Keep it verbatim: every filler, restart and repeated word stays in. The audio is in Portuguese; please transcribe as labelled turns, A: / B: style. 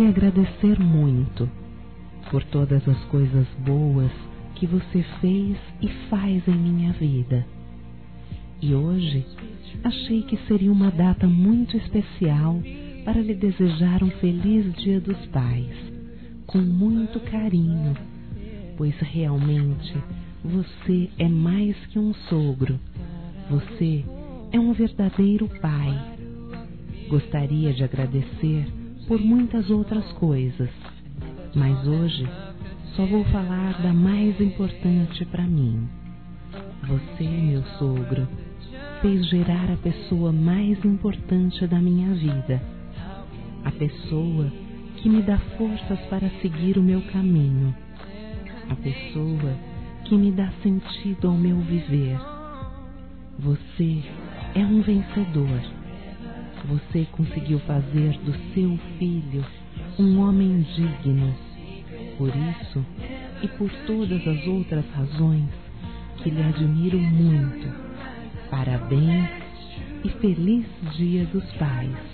A: lhe agradecer muito por todas as coisas boas que você fez e faz em minha vida. E hoje achei que seria uma data muito especial para lhe desejar um feliz Dia dos Pais, com muito carinho, pois realmente você é mais que um sogro, você é um verdadeiro pai. Gostaria de agradecer por muitas outras coisas, mas hoje só vou falar da mais importante para mim. Você, meu sogro, fez gerar a pessoa mais importante da minha vida, a pessoa que me dá forças para seguir o meu caminho, a pessoa que me dá sentido ao meu viver. Você é um vencedor. Você conseguiu fazer do seu filho um homem digno. Por isso e por todas as outras razões que lhe admiro muito, parabéns e feliz Dia dos Pais.